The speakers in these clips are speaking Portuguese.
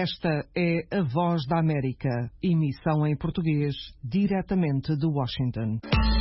Esta é a Voz da América, emissão em português, diretamente de Washington.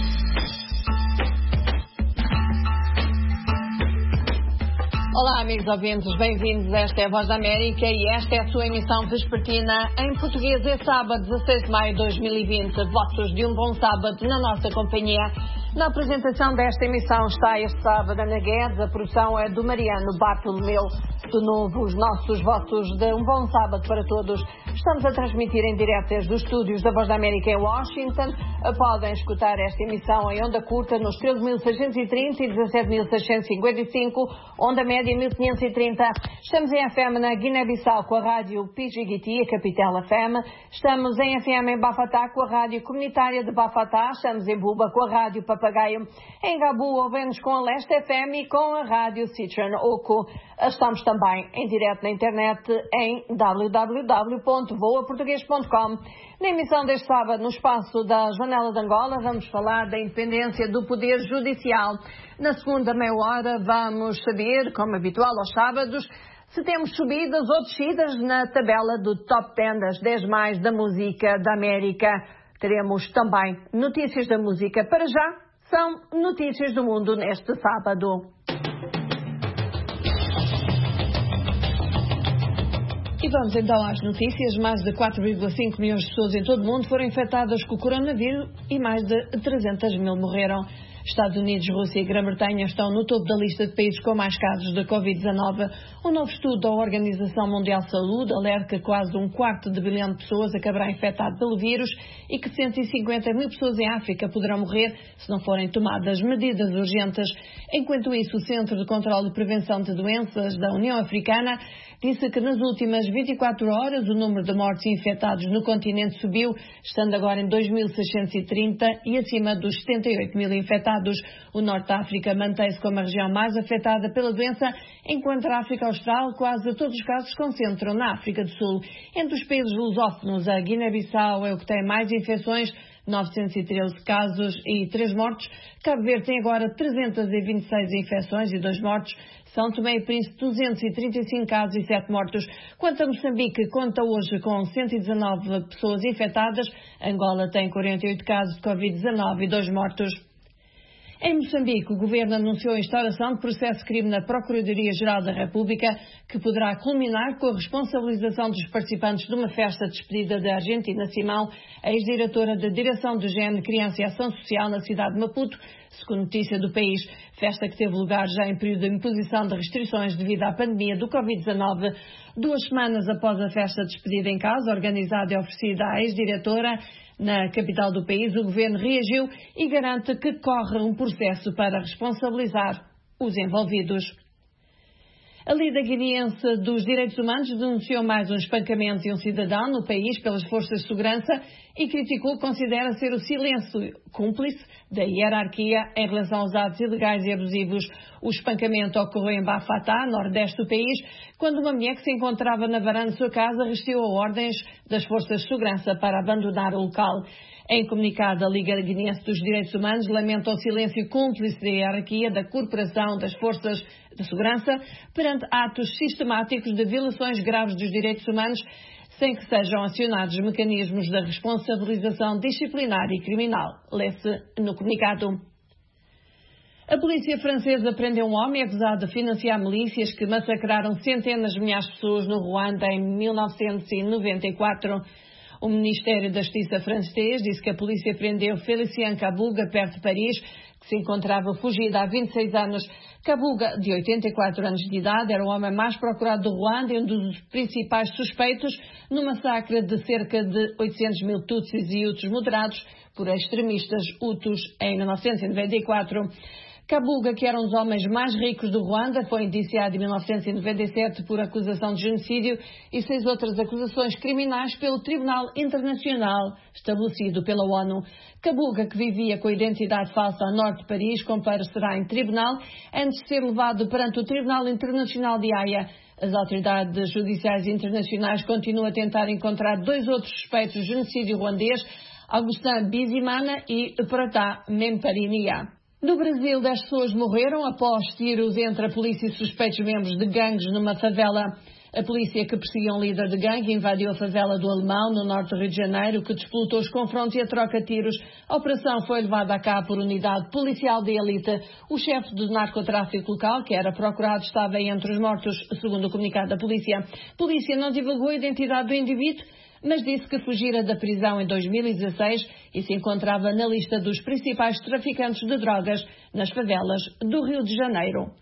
Olá, amigos ouvintes, bem-vindos. Esta é a Voz da América e esta é a sua emissão vespertina em português. É sábado, 16 de maio de 2020. Votos de um bom sábado na nossa companhia. Na apresentação desta emissão está este sábado Ana Guedes, a produção é do Mariano Bartolomeu. De novo, os nossos votos de um bom sábado para todos. Estamos a transmitir em direto desde os estúdios da Voz da América em Washington. Podem escutar esta emissão em onda curta nos 13.630 e 17.655, onda média 1.530. Estamos em FM na Guiné-Bissau com a rádio Pijiguiti, a Capital FM. Estamos em FM em Bafatá com a rádio comunitária de Bafatá. Estamos em Buba com a rádio Papagaio. Em Gabu ouvemos com a Leste FM e com a rádio Citran Oco. Estamos também em direto na internet em www.voaportugues.com. Na emissão deste sábado, no espaço da Janela de Angola, vamos falar da independência do Poder Judicial. Na segunda meia hora vamos saber, como habitual aos sábados, se temos subidas ou descidas na tabela do Top 10 das 10 mais da música da América. Teremos também notícias da música. Para já, são notícias do mundo neste sábado. E vamos então às notícias. Mais de 4,5 milhões de pessoas em todo o mundo foram infectadas com o coronavírus e mais de 300 mil morreram. Estados Unidos, Rússia e Grã-Bretanha estão no topo da lista de países com mais casos de Covid-19. Um novo estudo da Organização Mundial de Saúde alerta que quase 1/4 de bilhão de pessoas acabará infectado pelo vírus e que 150 mil pessoas em África poderão morrer se não forem tomadas medidas urgentes. Enquanto isso, o Centro de Controlo e Prevenção de Doenças da União Africana disse que nas últimas 24 horas o número de mortes e infectados no continente subiu, estando agora em 2.630 e acima dos 78 mil infectados. O Norte da África mantém-se como a região mais afetada pela doença, enquanto a África Austral quase todos os casos se concentram na África do Sul. Entre os países lusófonos, a Guiné-Bissau é o que tem mais infecções, 913 casos e 3 mortos. Cabo Verde tem agora 326 infecções e 2 mortos. São Tomé e Príncipe, 235 casos e 7 mortos. Quanto a Moçambique, conta hoje com 119 pessoas infectadas. Angola tem 48 casos de Covid-19 e 2 mortos. Em Moçambique, o governo anunciou a instauração de processo de crime na Procuradoria-Geral da República, que poderá culminar com a responsabilização dos participantes de uma festa de despedida da Argentina Simão, a ex-diretora da Direção do Género, Criança e Ação Social na cidade de Maputo, segundo notícia do país. Festa que teve lugar já em período de imposição de restrições devido à pandemia do Covid-19. 2 semanas após a festa de despedida em causa, organizada e oferecida à ex-diretora, na capital do país, o governo reagiu e garante que corre um processo para responsabilizar os envolvidos. A Liga Guineense dos Direitos Humanos denunciou mais um espancamento de um cidadão no país pelas forças de segurança e criticou o que considera ser o silêncio cúmplice da hierarquia em relação aos atos ilegais e abusivos. O espancamento ocorreu em Bafatá, nordeste do país, quando uma mulher que se encontrava na varanda de sua casa resistiu a ordens das forças de segurança para abandonar o local. Em comunicado, a Liga Guineense dos Direitos Humanos lamenta o silêncio cúmplice da hierarquia da Corporação das Forças de Segurança perante atos sistemáticos de violações graves dos direitos humanos, sem que sejam acionados mecanismos da responsabilização disciplinar e criminal. Lê-se no comunicado. A polícia francesa prendeu um homem acusado de financiar milícias que massacraram centenas de milhares de pessoas no Ruanda em 1994. O Ministério da Justiça francês disse que a polícia prendeu Félicien Kabuga, perto de Paris, que se encontrava fugido há 26 anos. Kabuga, de 84 anos de idade, era o homem mais procurado do Ruanda e um dos principais suspeitos no massacre de cerca de 800 mil Tutsis e Hutus moderados por extremistas Hutus em 1994. Kabuga, que era um dos homens mais ricos do Ruanda, foi indiciado em 1997 por acusação de genocídio e 6 outras acusações criminais pelo Tribunal Internacional estabelecido pela ONU. Kabuga, que vivia com a identidade falsa a norte de Paris, comparecerá em tribunal antes de ser levado perante o Tribunal Internacional de Haia. As autoridades judiciais internacionais continuam a tentar encontrar 2 outros suspeitos de genocídio ruandês, Augustin Bizimana e Prata Memparinia. No Brasil, 10 pessoas morreram após tiros entre a polícia e suspeitos membros de gangues numa favela. A polícia que perseguia um líder de gangue invadiu a favela do Alemão, no norte do Rio de Janeiro, que disputou os confrontos e a troca de tiros. A operação foi levada a cabo por unidade policial de elite. O chefe do narcotráfico local, que era procurado, estava entre os mortos, segundo o comunicado da polícia. A polícia não divulgou a identidade do indivíduo, mas disse que fugira da prisão em 2016 e se encontrava na lista dos principais traficantes de drogas nas favelas do Rio de Janeiro.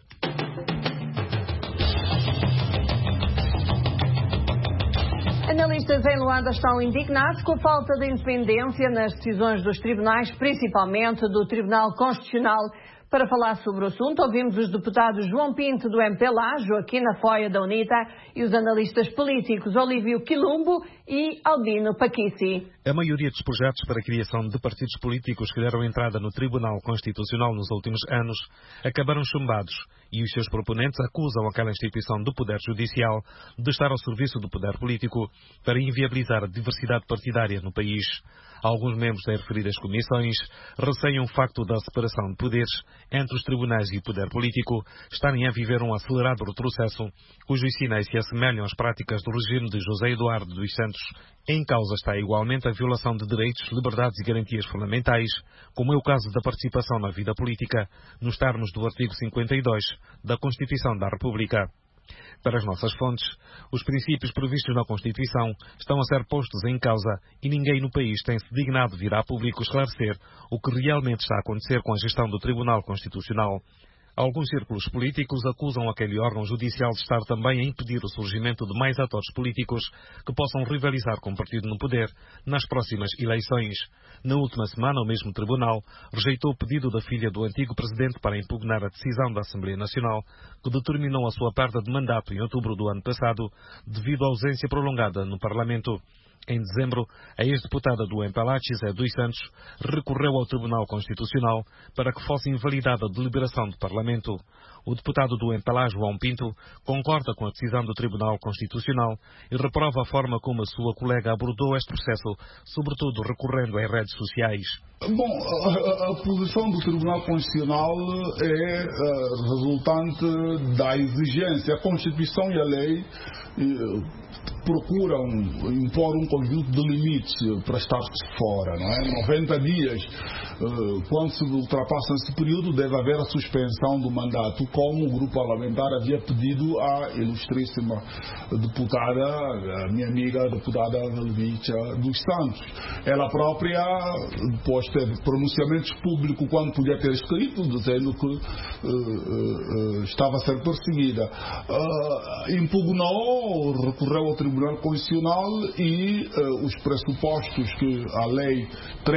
Analistas em Luanda estão indignados com a falta de independência nas decisões dos tribunais, principalmente do Tribunal Constitucional. Para falar sobre o assunto, ouvimos os deputados João Pinto, do MPLA, Joaquim Afoia, da UNITA, e os analistas políticos Olívio Quilumbo e Albino Paquici. A maioria dos projetos para a criação de partidos políticos que deram entrada no Tribunal Constitucional nos últimos anos acabaram chumbados e os seus proponentes acusam aquela instituição do Poder Judicial de estar ao serviço do poder político para inviabilizar a diversidade partidária no país. Alguns membros das referidas comissões receiam o facto da separação de poderes entre os tribunais e o poder político estarem a viver um acelerado retrocesso, cujos sinais se assemelham às práticas do regime de José Eduardo dos Santos. Em causa está igualmente a violação de direitos, liberdades e garantias fundamentais, como é o caso da participação na vida política, nos termos do artigo 52 da Constituição da República. Para as nossas fontes, os princípios previstos na Constituição estão a ser postos em causa e ninguém no país tem se dignado vir a público esclarecer o que realmente está a acontecer com a gestão do Tribunal Constitucional. Alguns círculos políticos acusam aquele órgão judicial de estar também a impedir o surgimento de mais atores políticos que possam rivalizar com o partido no poder nas próximas eleições. Na última semana, o mesmo tribunal rejeitou o pedido da filha do antigo presidente para impugnar a decisão da Assembleia Nacional, que determinou a sua perda de mandato em outubro do ano passado, devido à ausência prolongada no Parlamento. Em dezembro, a ex-deputada do MPLA, José dos Santos, recorreu ao Tribunal Constitucional para que fosse invalidada a deliberação do Parlamento. O deputado do MPLA, João Pinto, concorda com a decisão do Tribunal Constitucional e reprova a forma como a sua colega abordou este processo, sobretudo recorrendo às redes sociais. Bom, a posição do Tribunal Constitucional é resultante da exigência. A Constituição e a lei procuram impor um conjunto de limites para estar-se fora, não é? 90 dias, quando se ultrapassa esse período, deve haver a suspensão do mandato, como o grupo parlamentar havia pedido à ilustríssima deputada, a minha amiga, a deputada Helvítia dos Santos. Ela própria, depois teve pronunciamentos públicos quando podia ter escrito, dizendo que estava a ser perseguida. Impugnou, recorreu ao Tribunal Constitucional e os pressupostos que a Lei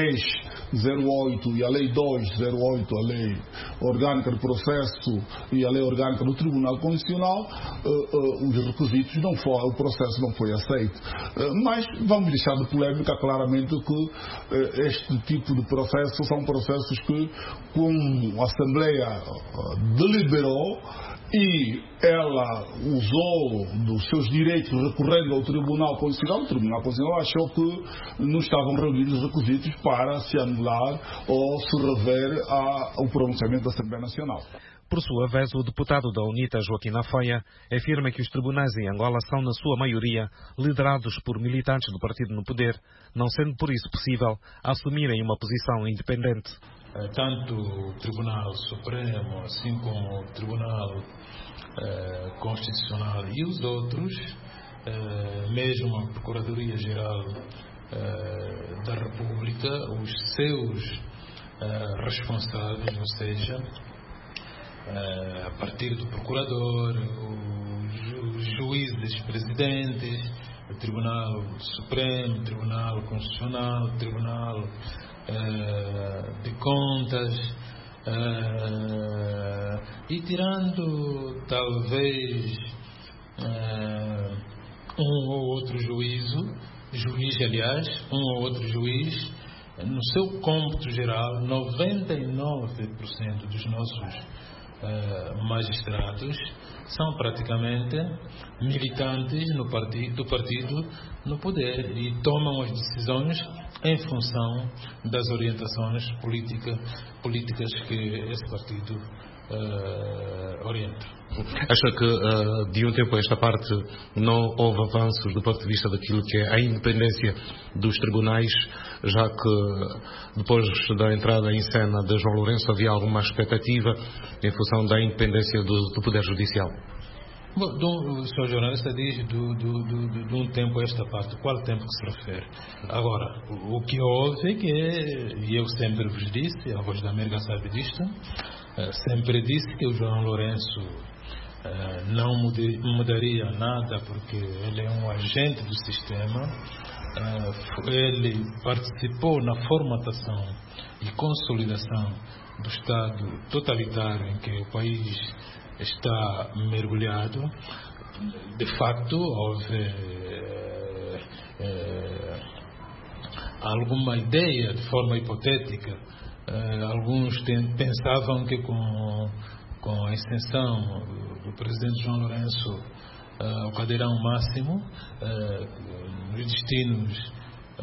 308 e a Lei 208, a Lei Orgânica de Processo e a Lei Orgânica do Tribunal Constitucional, os requisitos não foram, o processo não foi aceito. Mas vamos deixar de polêmica claramente que este tipo de processos são processos que, como a Assembleia deliberou, e ela usou dos seus direitos recorrendo ao Tribunal Constitucional, o Tribunal Constitucional achou que não estavam reunidos os requisitos para se anular ou se rever ao pronunciamento da Assembleia Nacional. Por sua vez, o deputado da UNITA, Joaquim Afoia, afirma que os tribunais em Angola são, na sua maioria, liderados por militantes do partido no poder, não sendo por isso possível assumirem uma posição independente. Tanto o Tribunal Supremo, assim como o Tribunal Constitucional e os outros, mesmo a Procuradoria-Geral da República, os seus responsáveis, ou seja, a partir do Procurador, os juízes presidentes, o Tribunal Supremo, o Tribunal Constitucional, o Tribunal de Contas, e tirando talvez um ou outro juiz, um ou outro juiz, no seu cômputo geral, 99% dos nossos magistrados são praticamente militantes do partido no poder e tomam as decisões em função das orientações políticas que esse partido orienta. Acha que de um tempo a esta parte não houve avanços do ponto de vista daquilo que é a independência dos tribunais, já que depois da entrada em cena de João Lourenço havia alguma expectativa em função da independência do Poder Judicial? Bom, o Sr. jornalista diz de um tempo a esta parte. Qual tempo que se refere? Agora, o que houve é que, e eu sempre vos disse, a Voz da América sabe disto, sempre disse que o João Lourenço não mudaria nada porque ele é um agente do sistema. Ele participou na formatação e consolidação do Estado totalitário em que o país está mergulhado. De facto, houve alguma ideia de forma hipotética. Alguns pensavam que com a extensão do presidente João Lourenço ao cadeirão máximo, os destinos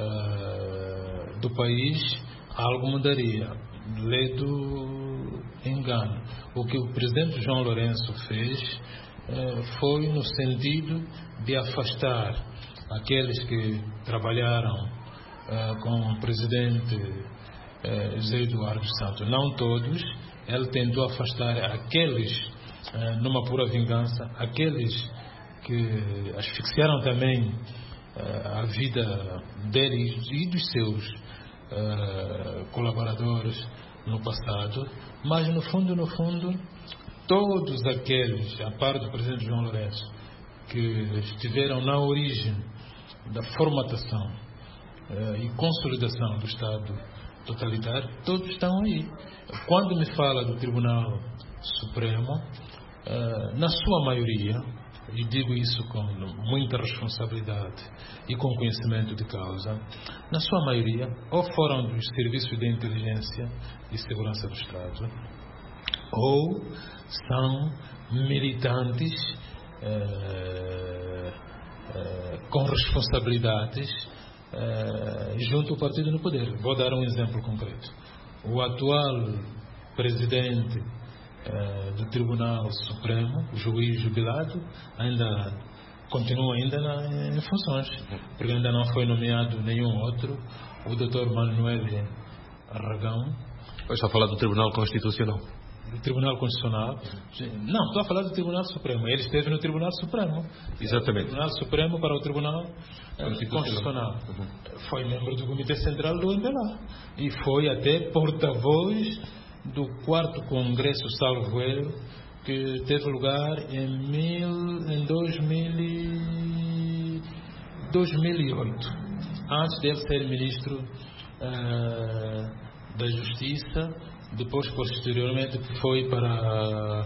do país, algo mudaria. Ledo engano. O que o presidente João Lourenço fez foi no sentido de afastar aqueles que trabalharam com o presidente José Eduardo Santos. Não todos. Ele tentou afastar aqueles, numa pura vingança, aqueles que asfixiaram também a vida dele e dos seus colaboradores no passado, mas no fundo, todos aqueles, a par do presidente João Lourenço, que estiveram na origem da formatação e consolidação do Estado totalitário, todos estão aí. Quando me fala do Tribunal Supremo, na sua maioria, e digo isso com muita responsabilidade e com conhecimento de causa, na sua maioria, ou foram dos serviços de inteligência e segurança do Estado, ou são militantes com responsabilidades junto ao partido no poder. Vou dar um exemplo concreto. O atual presidente do Tribunal Supremo, o juiz jubilado, continua em funções, porque ainda não foi nomeado nenhum outro, o Dr. Manuel Aragão. Está a falar do Tribunal Constitucional? Do Tribunal Constitucional? Não, estou a falar do Tribunal Supremo. Ele esteve no Tribunal Supremo. Exatamente. Do Tribunal Supremo para o Tribunal Constitucional. Foi membro do Comitê Central do MPLA e foi até porta-voz do 4º Congresso Salvo Erro, que teve lugar em 2008, antes de ele ser ministro da Justiça. Depois, posteriormente, foi para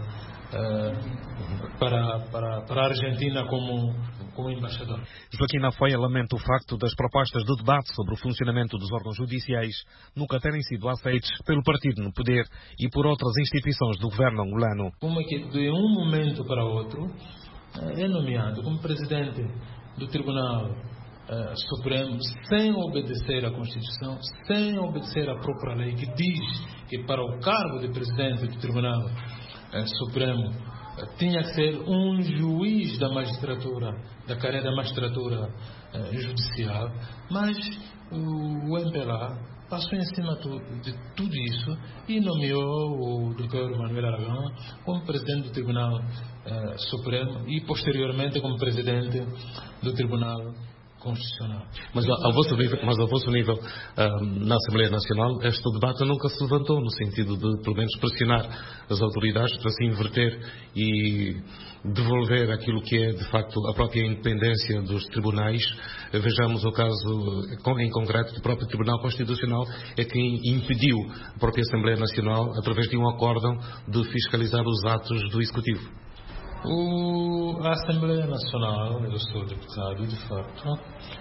a Argentina como embaixador. Joaquim Afoia lamenta o facto das propostas de debate sobre o funcionamento dos órgãos judiciais nunca terem sido aceites pelo partido no poder e por outras instituições do governo angolano. Como é que de um momento para outro é nomeado como presidente do Tribunal Supremo sem obedecer à Constituição, sem obedecer à própria lei que diz que para o cargo de presidente do Tribunal Supremo tinha que ser um juiz da magistratura, da carreira da magistratura judicial, mas o MPLA passou em cima de tudo isso e nomeou o Dr. Manuel Aragão como presidente do Tribunal Supremo e posteriormente como presidente do Tribunal Constitucional. Mas ao vosso nível, na Assembleia Nacional, este debate nunca se levantou no sentido de, pelo menos, pressionar as autoridades para se inverter e devolver aquilo que é, de facto, a própria independência dos tribunais. Vejamos o caso, em concreto, do próprio Tribunal Constitucional, é quem impediu a própria Assembleia Nacional, através de um acórdão, de fiscalizar os atos do Executivo. A Assembleia Nacional, eu sou deputado, de facto,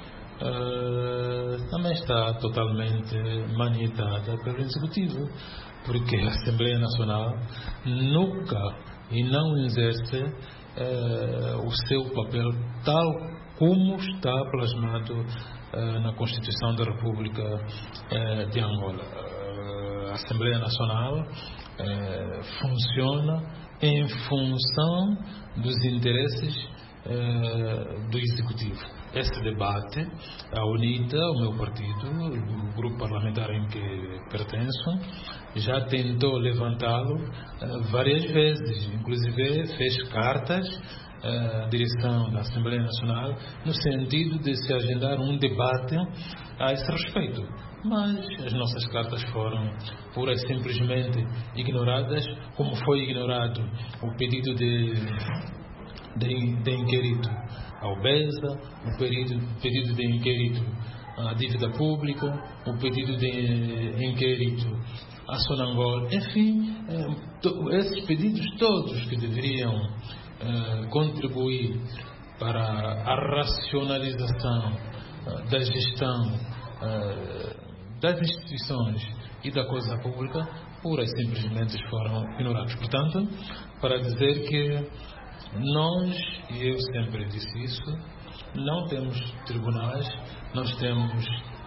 também está totalmente manietada pelo Executivo, porque a Assembleia Nacional nunca e não exerce o seu papel tal como está plasmado na Constituição da República de Angola. A Assembleia Nacional funciona em função dos interesses do Executivo. Esse debate, a UNITA, o meu partido, o grupo parlamentar em que pertenço, já tentou levantá-lo várias vezes, inclusive fez cartas à direção da Assembleia Nacional no sentido de se agendar um debate a esse respeito. Mas as nossas cartas foram pura e simplesmente ignoradas, como foi ignorado o pedido de inquérito ao BESA, o pedido de inquérito à dívida pública, o pedido de inquérito à Sonangol, enfim, esses pedidos todos que deveriam contribuir para a racionalização da gestão das instituições e da coisa pública, pura e simplesmente foram ignorados. Portanto, para dizer que nós, e eu sempre disse isso, não temos tribunais, nós temos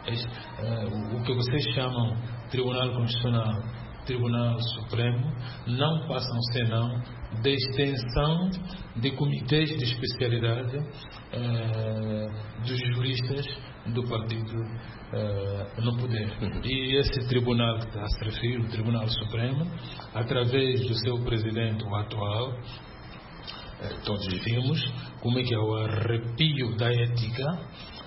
o que vocês chamam Tribunal Constitucional, Tribunal Supremo, não passam senão de extensão de comitês de especialidade dos juristas do partido no poder. E esse tribunal que está a se referir, o Tribunal Supremo, através do seu presidente, o atual, todos vimos como é que ao arrepio da ética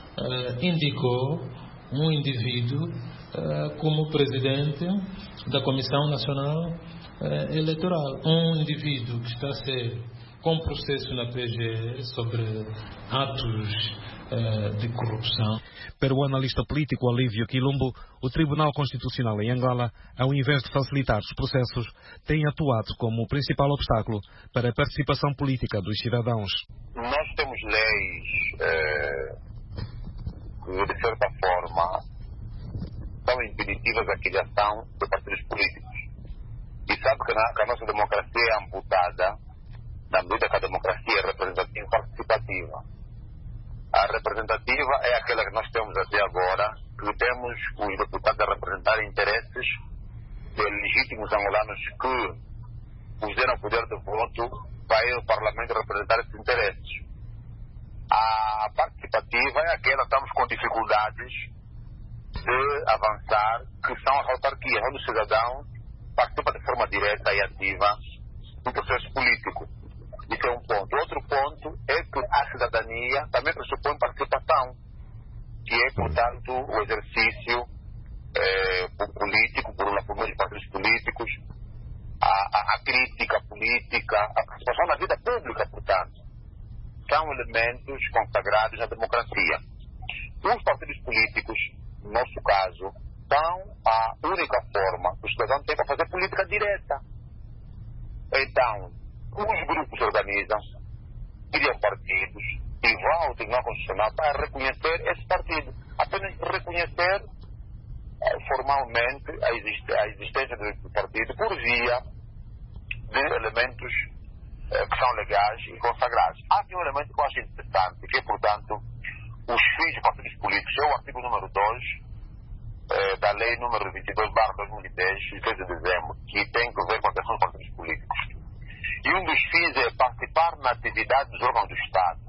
indicou um indivíduo como presidente da Comissão Nacional Eleitoral, um indivíduo que está a ser com processo na PGE sobre atos de corrupção. Para o analista político Olívio Quilumbo, o Tribunal Constitucional em Angola, ao invés de facilitar os processos, tem atuado como o principal obstáculo para a participação política dos cidadãos. Nós temos leis que, de certa forma, são impeditivas à criação de partidos políticos. E sabe que a nossa democracia é amputada na medida que a democracia é representativa e participativa. A representativa é aquela que nós temos até agora, que temos os deputados a representar interesses de legítimos angolanos que os deram poder de voto para ir ao Parlamento representar esses interesses. A participativa é aquela que estamos com dificuldades de avançar, que são as autarquias, onde o cidadão participa de forma direta e ativa do processo político. Isso é um ponto. Outro ponto é que a cidadania também pressupõe participação, que é, portanto, o exercício político, por meio de partidos políticos, a crítica política, a participação na vida pública, portanto, são elementos consagrados na democracia. Os partidos políticos, no nosso caso, são a única forma que o cidadão tem para fazer política direta. Então, os grupos se organizam, criam partidos e vão ao Tribunal Constitucional para reconhecer esse partido. Apenas reconhecer formalmente a existência do partido por via de elementos que são legais e consagrados. Há aqui um elemento que eu acho interessante, que é, portanto, os fins de partidos políticos. É o artigo número 2 da Lei número 22/2010, de 3 de dezembro, que tem que ver com a questão dos partidos políticos. E um dos fins é participar na atividade dos órgãos do Estado.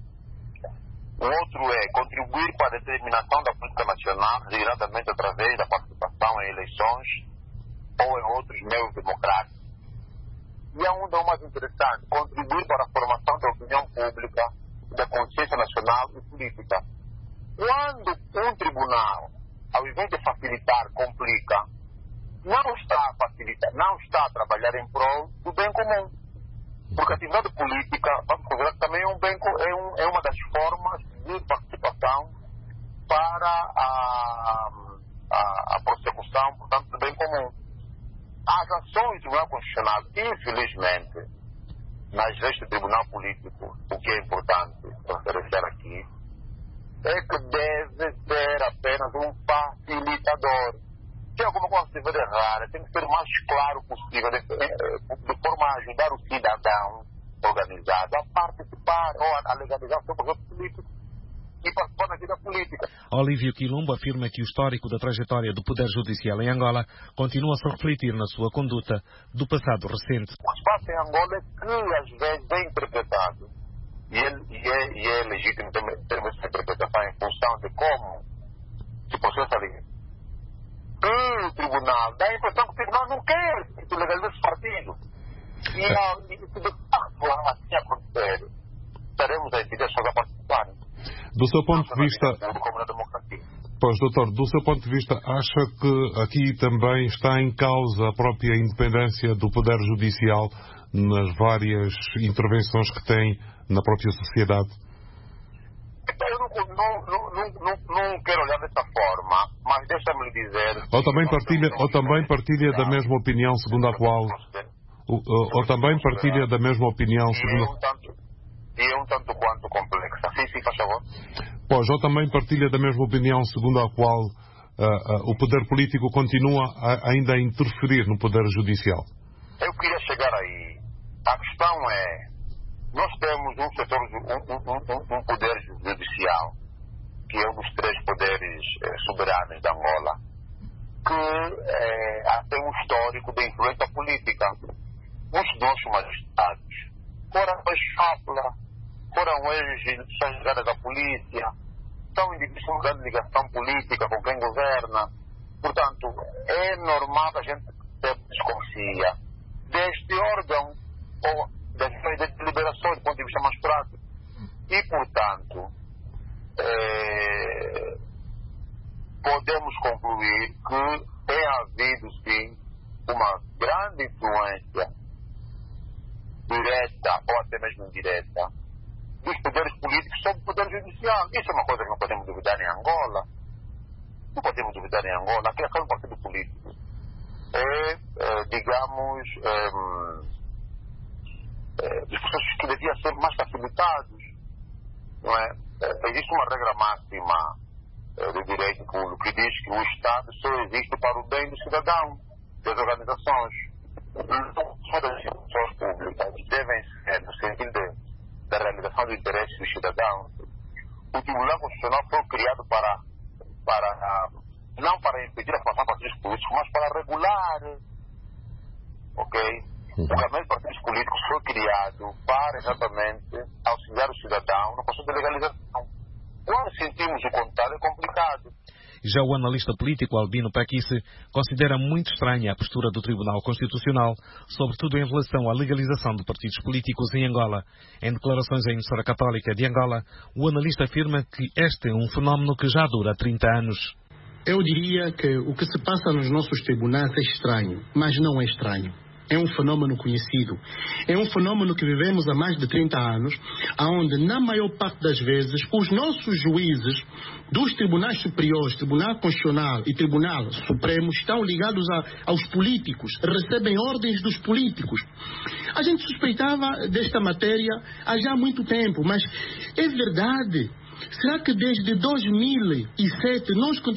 O outro é contribuir para a determinação da política nacional, diretamente através da participação em eleições ou em outros meios democráticos. E é um dos mais interessantes, contribuir para a formação da opinião pública, da consciência nacional e política. Quando um tribunal, ao invés de facilitar, complica, não está a facilitar, não está a trabalhar em prol do bem comum. Porque a atividade política, vamos considerar que também é um bem, é uma das formas de participação para a prossecução, portanto, do bem comum. As ações do Tribunal Constitucional, infelizmente, nas leis do Tribunal Político, o que é importante referenciar aqui, é que deve ser apenas um facilitador. Se alguma coisa estiver errada, tem que ser o mais claro possível, de forma a ajudar o cidadão organizado a participar ou a legalizar o seu processo político e participar da vida política. Olívio Quilumbo afirma que o histórico da trajetória do Poder Judicial em Angola continua a se refletir na sua conduta do passado recente. se passa em Angola é que às vezes é interpretado, e é legítimo ter essa interpretação em função de como se processa ali. E o tribunal dá a impressão que o tribunal não quer que tu legalize esse partido. E se de facto assim acontecer, teremos aí as pessoas a participarem. Do seu ponto de vista, como na democracia. Pois, doutor, do seu ponto de vista, acha que aqui também está em causa a própria independência do Poder Judicial nas várias intervenções que tem na própria sociedade? Eu não quero olhar dessa forma, mas deixa-me lhe dizer... Ou também partilha da mesma opinião segundo a qual... Ou também partilha da mesma opinião segundo... E é um tanto quanto complexa. Sim, faz favor. Pois, ou também partilha da mesma opinião segundo a qual o poder político continua ainda a interferir no poder judicial? Eu queria chegar aí. A questão é, nós temos um setor, um poder judicial, que é um dos 3 poderes soberanos da Angola, que tem um histórico de influência política. Os nossos magistrados foram ex-chapla, foram ex-chegadas da polícia, são indivíduos com grande ligação política com quem governa. Portanto, é normal que a gente desconfia deste órgão ou das deliberações do ponto de vista mais prático. E, portanto, podemos concluir que tem havido, sim, uma grande influência direta ou até mesmo indireta dos poderes políticos sobre o poder judicial. Isso é uma coisa que não podemos duvidar em Angola. Não podemos duvidar em Angola. A criação do partido político é, digamos, dos processos que deviam ser mais facilitados. Não é? Existe uma regra máxima do direito público que diz que o Estado só existe para o bem do cidadão, das organizações. Só das instituições públicas devem ser no sentido da realização dos interesses dos cidadãos. O Tribunal Constitucional foi criado não para impedir a formação de partidos políticos, mas para regular. Ok? O Regramento de Partidos Políticos foi criado para exatamente auxiliar o cidadão no processo de legalização. Quando sentimos o contrário, é complicado. Já o analista político Albino Paquice considera muito estranha a postura do Tribunal Constitucional, sobretudo em relação à legalização de partidos políticos em Angola. Em declarações à emissora católica de Angola, o analista afirma que este é um fenómeno que já dura 30 anos. Eu diria que o que se passa nos nossos tribunais é estranho, mas não é estranho. É um fenômeno conhecido. É um fenômeno que vivemos há mais de 30 anos, onde, na maior parte das vezes, os nossos juízes dos tribunais superiores, Tribunal Constitucional e Tribunal Supremo, estão ligados aos políticos, recebem ordens dos políticos. A gente suspeitava desta matéria há já muito tempo, mas é verdade. Será que desde 2017,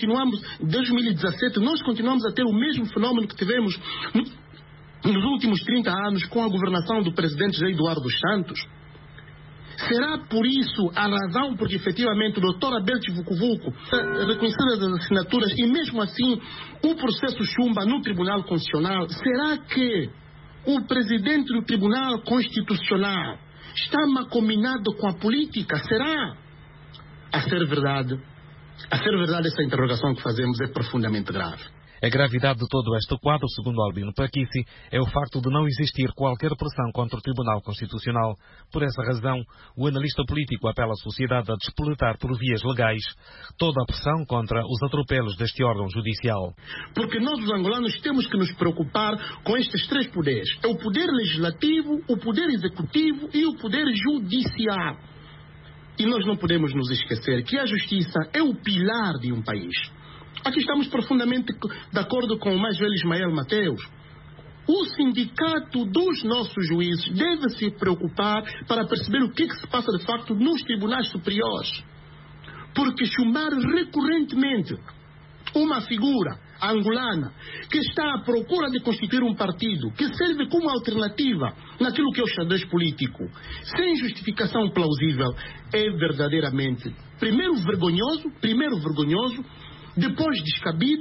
2017, nós continuamos a ter o mesmo fenômeno que tivemos nos últimos 30 anos com a governação do presidente José Eduardo dos Santos? Será por isso a razão porque efetivamente o Dr. Abel Vucu reconhecidas as assinaturas e mesmo assim o processo chumba no Tribunal Constitucional? Será que o presidente do Tribunal Constitucional está macominado com a política? Será? A ser verdade, essa interrogação que fazemos é profundamente grave. A gravidade de todo este quadro, segundo Albino Paquice, é o facto de não existir qualquer pressão contra o Tribunal Constitucional. Por essa razão, o analista político apela à sociedade a despoletar por vias legais toda a pressão contra os atropelos deste órgão judicial. Porque nós, os angolanos, temos que nos preocupar com estes 3 poderes. É o poder legislativo, o poder executivo e o poder judicial. E nós não podemos nos esquecer que a justiça é o pilar de um país. Aqui estamos profundamente de acordo com o mais velho Ismael Mateus. O sindicato dos nossos juízes deve se preocupar para perceber o que se passa de facto nos tribunais superiores. Porque chumbar recorrentemente uma figura angolana que está à procura de constituir um partido que serve como alternativa naquilo que é o xadrez político, sem justificação plausível, é verdadeiramente primeiro vergonhoso, depois descabido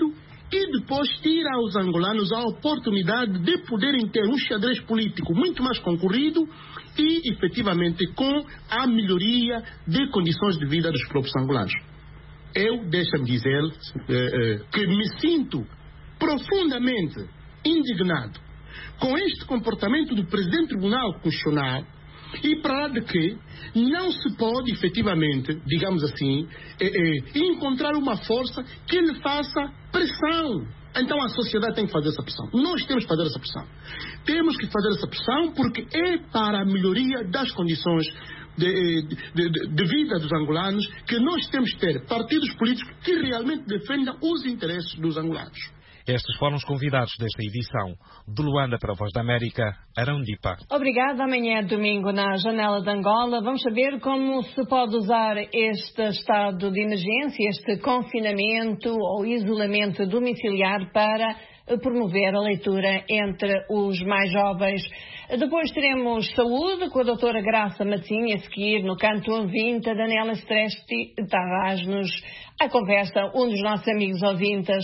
e depois tira aos angolanos a oportunidade de poderem ter um xadrez político muito mais concorrido e, efetivamente, com a melhoria de condições de vida dos próprios angolanos. Eu, deixa-me dizer, que me sinto profundamente indignado com este comportamento do Presidente do Tribunal Constitucional e para lá de que não se pode, efetivamente, digamos assim, encontrar uma força que lhe faça pressão. Então a sociedade tem que fazer essa pressão. Nós temos que fazer essa pressão. Temos que fazer essa pressão porque é para a melhoria das condições de vida dos angolanos que nós temos que ter partidos políticos que realmente defendam os interesses dos angolanos. Estes foram os convidados desta edição. De Luanda para a Voz da América, Arão Dipa. Obrigada. Amanhã é domingo na Janela de Angola. Vamos saber como se pode usar este estado de emergência, este confinamento ou isolamento domiciliar para promover a leitura entre os mais jovens. Depois teremos saúde com a doutora Graça Matinha, a seguir no canto 20, a Daniela Stresti traz-nos a conversa, um dos nossos amigos ouvintes.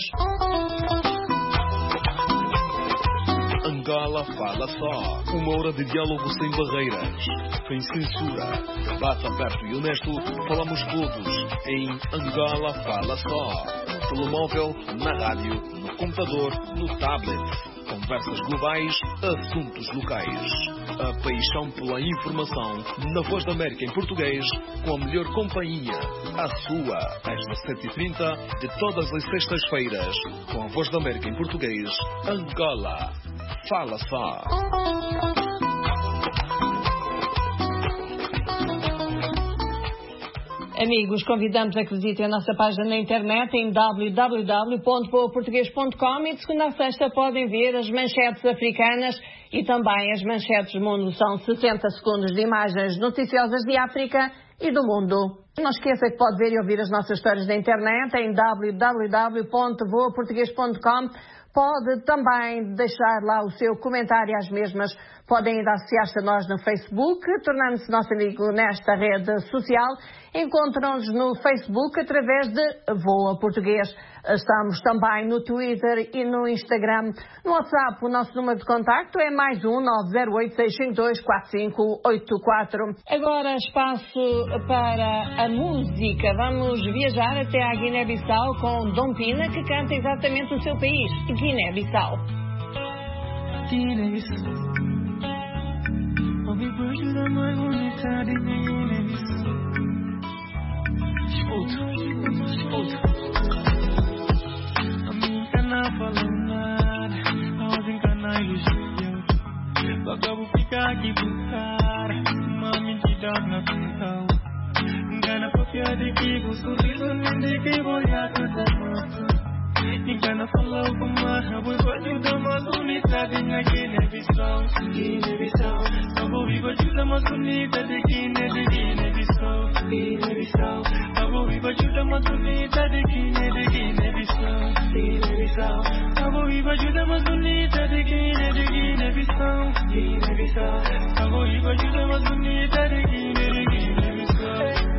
Angola Fala Só. Uma hora de diálogo sem barreiras, sem censura. Debate aberto e honesto. Falamos todos em Angola Fala Só. No telemóvel, na rádio, no computador, no tablet. Conversas globais, assuntos locais. A paixão pela informação na Voz da América em português, com a melhor companhia. A sua, às 17h30 de todas as sextas-feiras, com a Voz da América em português. Angola Fala Só. Amigos, convidamos a que visitem a nossa página na internet em www.boaportugues.com e de segunda a sexta podem ver as manchetes africanas e também as manchetes do mundo. São 60 segundos de imagens noticiosas de África e do mundo. Não esqueça que pode ver e ouvir as nossas histórias na internet em www.boaportugues.com. Pode também deixar lá o seu comentário às mesmas. Podem ainda associar-se a nós no Facebook, tornando-se nosso amigo nesta rede social. Encontram-nos no Facebook através de Voa Português. Estamos também no Twitter e no Instagram. No WhatsApp, o nosso número de contacto é +1 908 652 4584. Agora, espaço para a música. Vamos viajar até a Guiné-Bissau com Dom Pina, que canta exatamente o seu país, Guiné-Bissau. Guiné-Bissau, escuta. A mim não falou nada, nós encanar ilusão. Acabo ficar aqui por cara, uma mentira na quintal. Engana cópia de que o sorriso nem de que vou olhar toda noite. Engana falou com marra, vou ajudar mais unidade na Guiné-Bissau. Guiné-Bissau, eu vou viver ajuda mais unidade de Guiné-Bissau. Guiné-Bissau, eu vou viver ajuda mais unidade de Guiné-Bissau. Guiné-Bissau, eu vou viver ajuda mais unidade de Guiné-Bissau. Guiné-Bissau, eu vou viver ajuda mais unidade de Guiné-Bissau.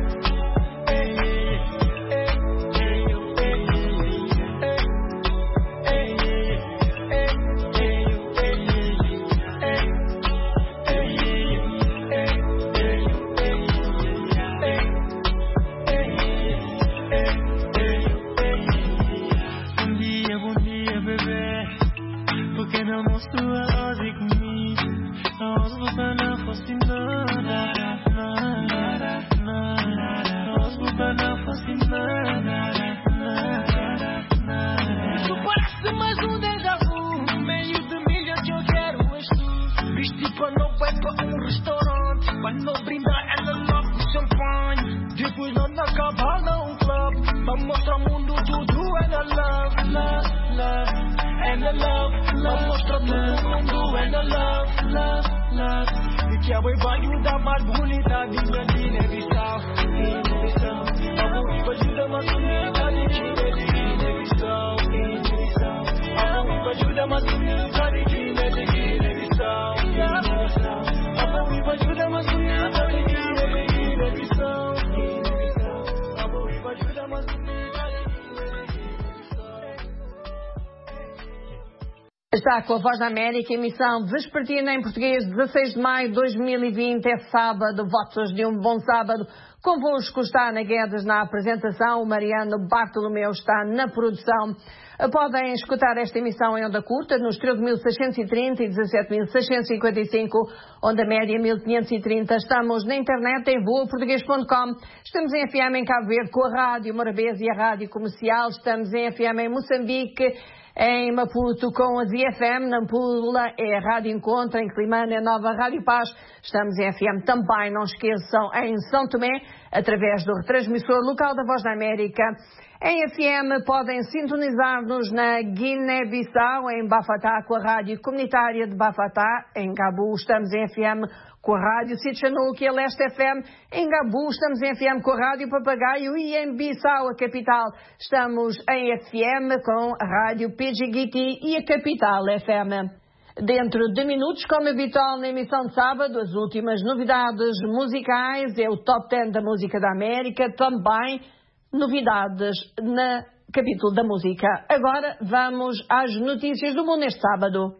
Está com a Voz da América, emissão vespertina em português, 16 de maio de 2020, é sábado, votos de um bom sábado. Convosco está Ana Guedes na apresentação, o Mariano Bartolomeu está na produção. Podem escutar esta emissão em onda curta, nos 13.630 e 17.655, onda média 1.530. Estamos na internet em voaportuguês.com. Estamos em FM em Cabo Verde com a Rádio Morabeza e a Rádio Comercial. Estamos em FM em Moçambique, em Maputo com a ZFM, na Nampula é a Rádio Encontro, em Climane é a Nova Rádio Paz. Estamos em FM também, não esqueçam, em São Tomé, através do retransmissor local da Voz da América. Em FM podem sintonizar-nos na Guiné-Bissau, em Bafatá, com a Rádio Comunitária de Bafatá. Em Gabu estamos em FM com a Rádio Sitchanuque e a Leste FM. Em Gabu estamos em FM com a Rádio Papagaio e em Bissau, a capital, estamos em FM com a Rádio Pidgiguiti e a Capital FM. Dentro de minutos, como habitual na emissão de sábado, as últimas novidades musicais, é o Top 10 da Música da América, também novidades na capítulo da música. Agora vamos às notícias do mundo neste sábado.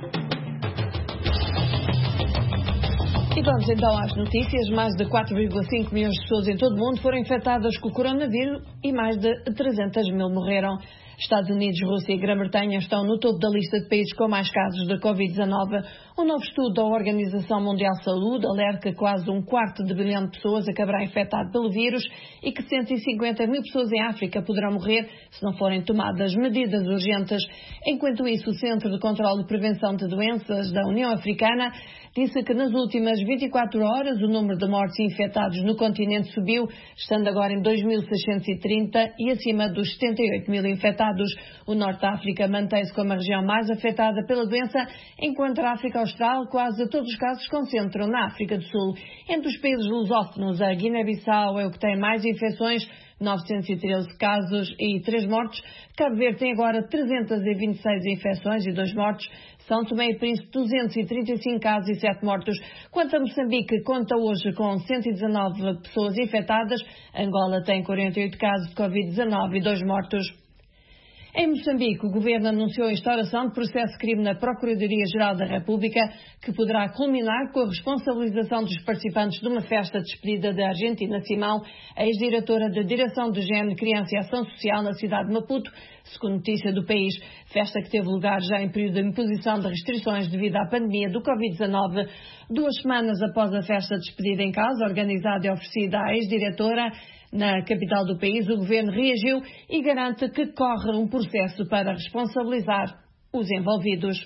E vamos então às notícias. Mais de 4,5 milhões de pessoas em todo o mundo foram infectadas com o coronavírus e mais de 300 mil morreram. Estados Unidos, Rússia e Grã-Bretanha estão no topo da lista de países com mais casos de Covid-19. Um novo estudo da Organização Mundial de Saúde alerta que quase 1/4 de bilhão de pessoas acabará infectado pelo vírus e que 150 mil pessoas em África poderão morrer se não forem tomadas medidas urgentes. Enquanto isso, o Centro de Controlo e Prevenção de Doenças da União Africana disse que nas últimas 24 horas o número de mortes infectados no continente subiu, estando agora em 2.630 e acima dos 78 mil infectados. O Norte da África mantém-se como a região mais afetada pela doença, enquanto a África Austral quase todos os casos se concentram na África do Sul. Entre os países lusófonos, a Guiné-Bissau é o que tem mais infecções, 913 casos e 3 mortos. Cabo Verde tem agora 326 infecções e 2 mortos. São Tomé e Príncipe, 235 casos e 7 mortos. Quanto a Moçambique, conta hoje com 119 pessoas infectadas. Angola tem 48 casos de Covid-19 e 2 mortos. Em Moçambique, o Governo anunciou a instauração de processo de crime na Procuradoria-Geral da República, que poderá culminar com a responsabilização dos participantes de uma festa de despedida da Argentina Simão, a ex-diretora da Direção de Género, Criança e Ação Social na cidade de Maputo, segundo notícia do país. Festa que teve lugar já em período de imposição de restrições devido à pandemia do Covid-19. 2 semanas após a festa de despedida em causa, organizada e oferecida à ex-diretora, na capital do país, o Governo reagiu e garante que corre um processo para responsabilizar os envolvidos.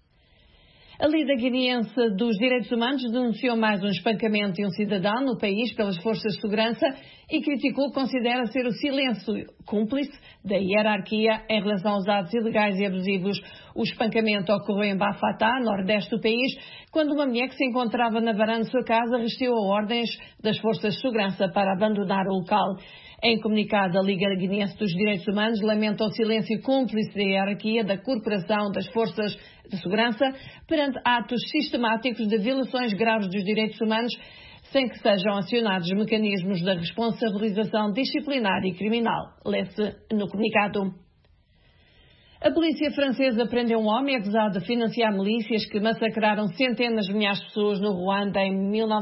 A Liga Guineense dos Direitos Humanos denunciou mais um espancamento de um cidadão no país pelas forças de segurança e criticou o que considera ser o silêncio cúmplice da hierarquia em relação aos atos ilegais e abusivos. O espancamento ocorreu em Bafatá, nordeste do país, quando uma mulher que se encontrava na varanda de sua casa resistiu a ordens das forças de segurança para abandonar o local. Em comunicado, a Liga Guineense dos Direitos Humanos lamenta o silêncio cúmplice da hierarquia da Corporação das Forças de Segurança perante atos sistemáticos de violações graves dos direitos humanos, sem que sejam acionados mecanismos da responsabilização disciplinar e criminal. Lê-se no comunicado. A polícia francesa prendeu um homem acusado de financiar milícias que massacraram centenas de milhares de pessoas no Ruanda em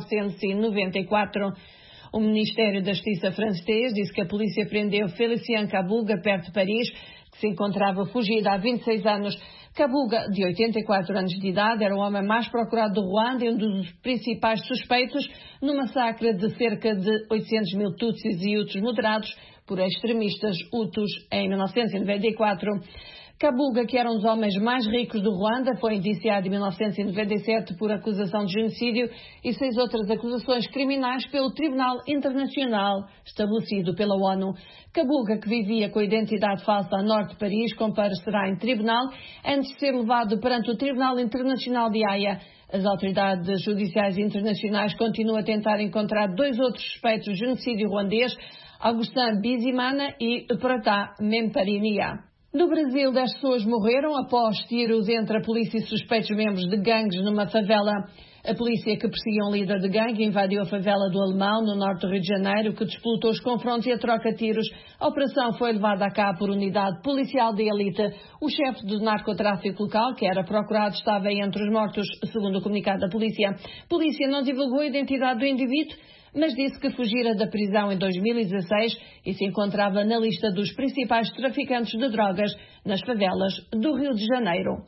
1994. O Ministério da Justiça francês disse que a polícia prendeu Félicien Kabuga, perto de Paris, que se encontrava fugido há 26 anos. Kabuga, de 84 anos de idade, era o homem mais procurado do Ruanda e um dos principais suspeitos no massacre de cerca de 800 mil Tutsis e Hutus moderados por extremistas Hutus em 1994. Kabuga, que era um dos homens mais ricos do Ruanda, foi indiciado em 1997 por acusação de genocídio e 6 outras acusações criminais pelo Tribunal Internacional estabelecido pela ONU. Kabuga, que vivia com a identidade falsa a norte de Paris, comparecerá em tribunal antes de ser levado perante o Tribunal Internacional de Haia. As autoridades judiciais internacionais continuam a tentar encontrar 2 outros suspeitos de genocídio ruandês, Augustin Bizimana e Prata Memparinia. No Brasil, 10 pessoas morreram após tiros entre a polícia e suspeitos membros de gangues numa favela. A polícia que perseguia um líder de gangue invadiu a favela do Alemão, no norte do Rio de Janeiro, que disputou os confrontos e a troca de tiros. A operação foi levada a cabo por unidade policial de elite. O chefe do narcotráfico local, que era procurado, estava entre os mortos, segundo o comunicado da polícia. A polícia não divulgou a identidade do indivíduo, mas disse que fugira da prisão em 2016 e se encontrava na lista dos principais traficantes de drogas nas favelas do Rio de Janeiro.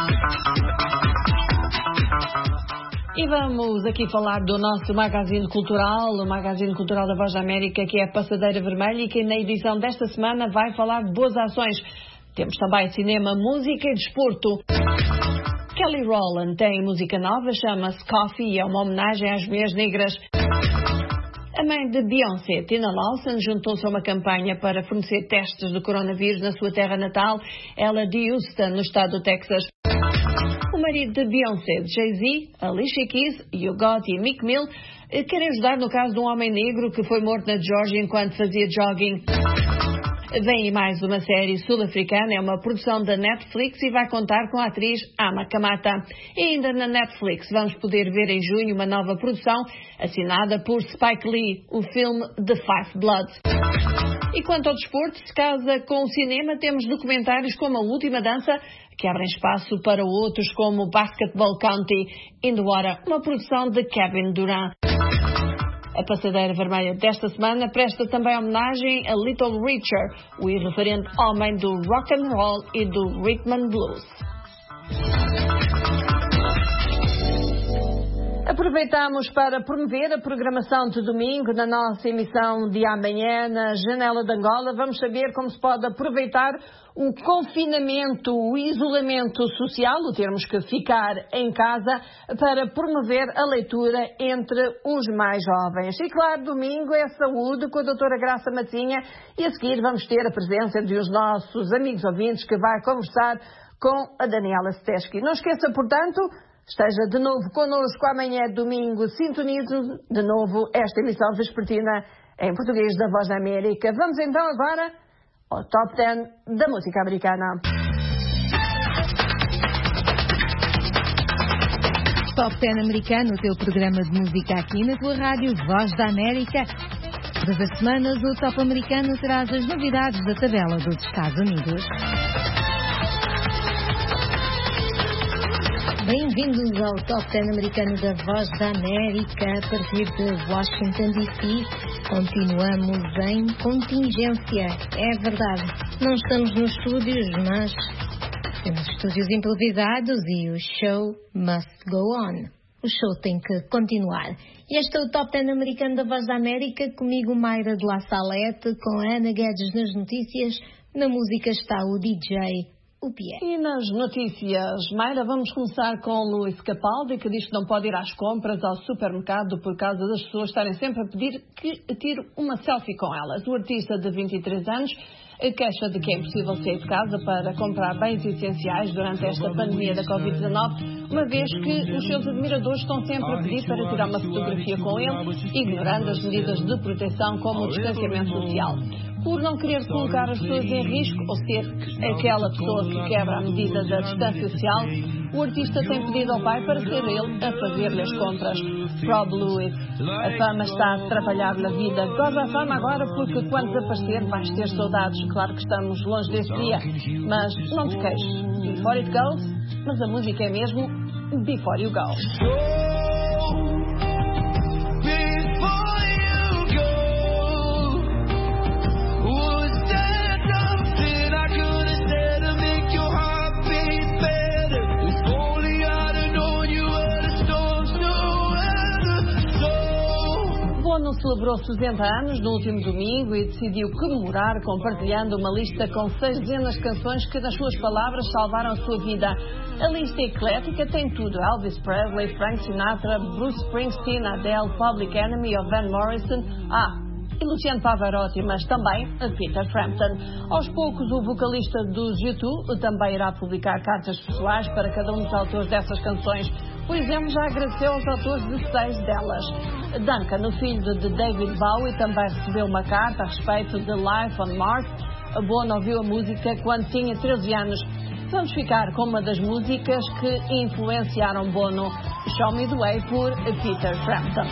E vamos aqui falar do nosso magazine cultural, o magazine cultural da Voz da América, que é a Passadeira Vermelha, e que na edição desta semana vai falar de boas ações. Temos também cinema, música e desporto. Kelly Rowland tem música nova, chama-se Coffee, e é uma homenagem às mulheres negras. A mãe de Beyoncé, Tina Lawson, juntou-se a uma campanha para fornecer testes do coronavírus na sua terra natal, ela de Houston, no estado do Texas. O marido de Beyoncé, Jay-Z, Alicia Keys, Yo Gotti e Meek Mill querem ajudar no caso de um homem negro que foi morto na Geórgia enquanto fazia jogging. Vem mais uma série sul-africana, é uma produção da Netflix e vai contar com a atriz Ama Kamata. E ainda na Netflix vamos poder ver em junho uma nova produção assinada por Spike Lee, o filme The Five Bloods. E quanto ao desporto, se casa com o cinema, temos documentários como A Última Dança, que abrem espaço para outros como Basketball County in the Water, uma produção de Kevin Durant. A Passadeira Vermelha desta semana presta também homenagem a Little Richard, o irreverente homem do rock and roll e do rhythm and blues. Aproveitamos para promover a programação de domingo na nossa emissão de amanhã na Janela de Angola. Vamos saber como se pode aproveitar o confinamento, o isolamento social, o termos que ficar em casa, para promover a leitura entre os mais jovens. E claro, domingo é saúde com a doutora Graça Matinha, e a seguir vamos ter a presença de os nossos amigos ouvintes, que vai conversar com a Daniela Steschi. Não esqueça, portanto, esteja de novo connosco amanhã, domingo, sintonize de novo esta emissão vespertina em português da Voz da América. Vamos então agora ao Top 10 da música americana. Top 10 americano, o teu programa de música aqui na tua rádio Voz da América. Todas as semanas o Top americano traz as novidades da tabela dos Estados Unidos. Bem-vindos ao Top 10 americano da Voz da América, a partir de Washington, D.C. Continuamos em contingência, é verdade. Não estamos nos estúdios, mas temos estúdios improvisados e o show must go on. O show tem que continuar. E este é o Top 10 americano da Voz da América, comigo Mayra de La Salete, com a Ana Guedes nas notícias. Na música está o DJ E nas notícias, Mayra, vamos começar com Luís Capaldi, que diz que não pode ir às compras ao supermercado por causa das pessoas estarem sempre a pedir que tire uma selfie com elas. O artista de 23 anos queixa de que é impossível sair de casa para comprar bens essenciais durante esta pandemia da Covid-19, uma vez que os seus admiradores estão sempre a pedir para tirar uma fotografia com ele, ignorando as medidas de proteção como o distanciamento social. Por não querer colocar as pessoas em risco ou ser aquela pessoa que quebra a medida da distância social, o artista tem pedido ao pai para ser ele a fazer-lhe as compras. Rob Lewis, a fama está a atrapalhar-lhe a vida. Goza a fama agora porque quando desaparecer vais ter saudades. Claro que estamos longe desse dia, mas não te queixes. Before it goes, mas a música é mesmo Before You Go. O ONU celebrou 60 anos no último domingo e decidiu comemorar compartilhando uma lista com 6 dezenas de canções que, nas suas palavras, salvaram a sua vida. A lista eclética tem tudo: Elvis Presley, Frank Sinatra, Bruce Springsteen, Adele, Public Enemy ou Van Morrison. E Luciano Pavarotti, mas também a Peter Frampton. Aos poucos, o vocalista dos U2 também irá publicar cartas pessoais para cada um dos autores dessas canções. Por exemplo, já agradeceu aos autores de 6 delas. Duncan, o filho de David Bowie, também recebeu uma carta a respeito de Life on Mars. Bono ouviu a música quando tinha 13 anos. Vamos ficar com uma das músicas que influenciaram Bono, Show Me the Way, por Peter Frampton.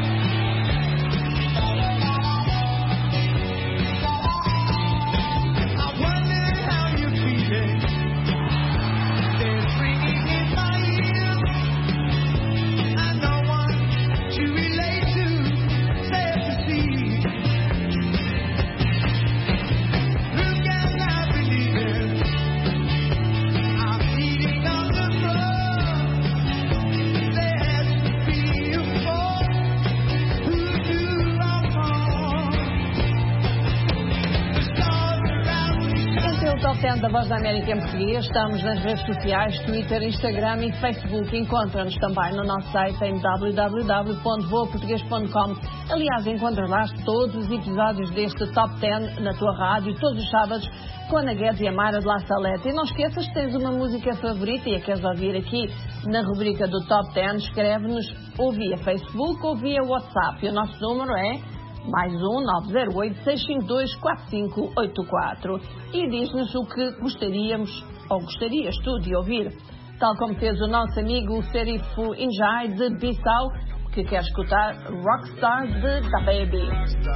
Da Voz da América em português, estamos nas redes sociais, Twitter, Instagram e Facebook. Encontra-nos também no nosso site em www.voaportugues.com. Aliás, encontras lá todos os episódios deste Top 10 na tua rádio, todos os sábados, com a Ana Guedes e a Mara de La Salete. E não esqueças que tens uma música favorita e a queres ouvir aqui na rubrica do Top 10, escreve-nos ou via Facebook ou via WhatsApp. E o nosso número é +1 908 652 4584 e diz-nos o que gostarias tu de ouvir, tal como fez o nosso amigo Serifo Injai de Bissau, que quer escutar Rockstar de Da Baby.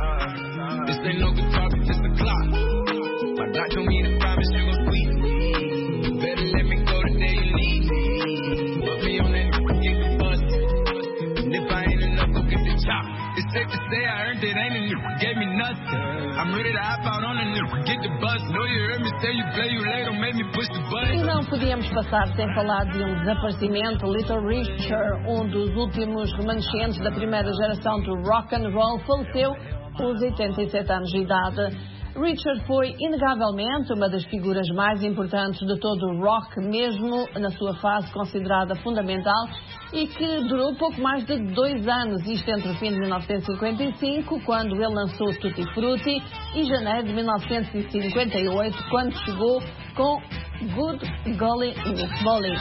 It's safe to say I earned it, ain't a new, gave me nothing. I'm ready to hop out on a new, get the bus. Know you heard me say you play, you late, don't make me push the button. E não podíamos passar sem falar de um desaparecimento. Little Richard, um dos últimos remanescentes da primeira geração do rock and roll, faleceu aos 87 anos de idade. Richard foi, inegavelmente, uma das figuras mais importantes de todo o rock, mesmo na sua fase considerada fundamental, e que durou pouco mais de 2 anos, isto entre o fim de 1955, quando ele lançou Tutti Frutti, e janeiro de 1958, quando chegou com Good Golly Miss Molly.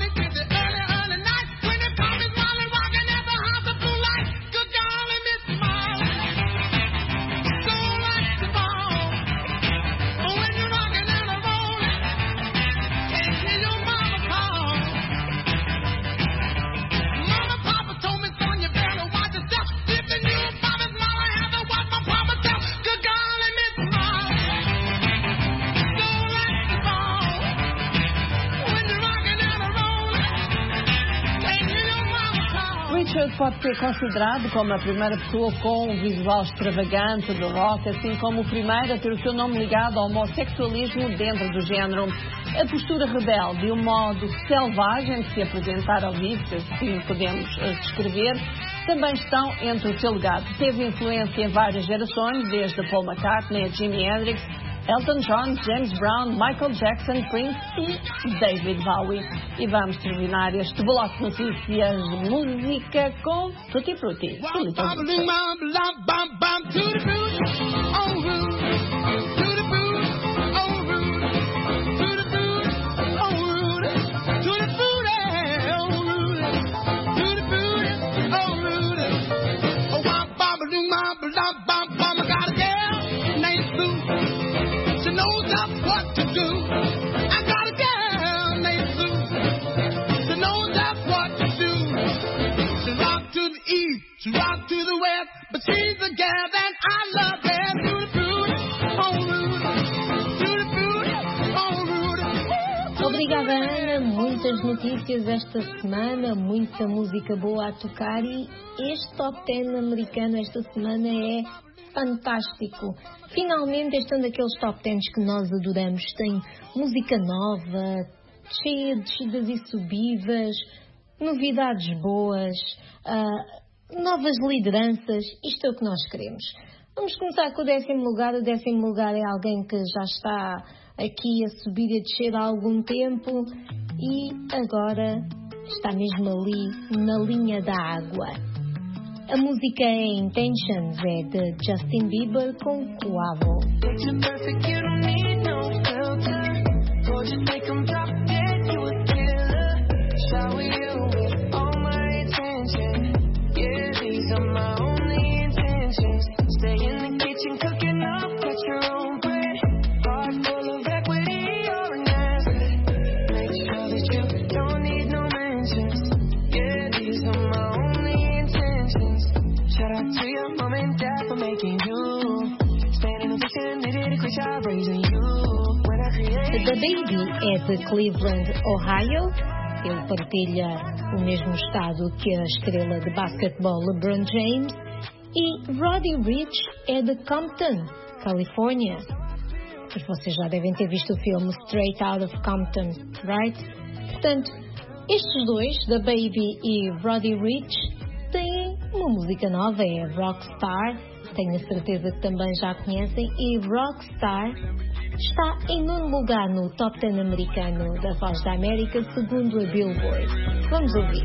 Richard pode ser considerado como a primeira pessoa com um visual extravagante do rock, assim como o primeiro a ter o seu nome ligado ao homossexualismo dentro do género. A postura rebelde e o modo selvagem de se apresentar ao vivo, se assim podemos descrever, também estão entre o seu legado. Teve influência em várias gerações, desde Paul McCartney a Jimi Hendrix, Elton John, James Brown, Michael Jackson, Prince e David Bowie. E vamos terminar este bloco de notícias de música com Tutti Frutti. Obrigada, Ana. Muitas notícias esta semana, muita música boa a tocar e este Top 10 americano esta semana é fantástico. Finalmente este é um daqueles Top 10 que nós adoramos. Tem música nova, cheia de descidas e subidas, novidades boas, novas lideranças. Isto é o que nós queremos. Vamos começar com o 10º lugar. O 10º lugar é alguém que já está aqui a subir e a descer há algum tempo e agora está mesmo ali na linha da água. A música é Intentions, é de Justin Bieber com Quavo. Baby é de Cleveland, Ohio. Ele partilha o mesmo estado que a estrela de basquetebol LeBron James. E Roddy Ricch é de Compton, Califórnia. Mas vocês já devem ter visto o filme Straight Out of Compton, right? Portanto, estes dois, The Baby e Roddy Ricch, têm uma música nova, é Rockstar. Tenho a certeza que também já conhecem. E Rockstar está em 9º lugar no Top 10 americano da Voz da América, segundo a Billboard. Vamos ouvir.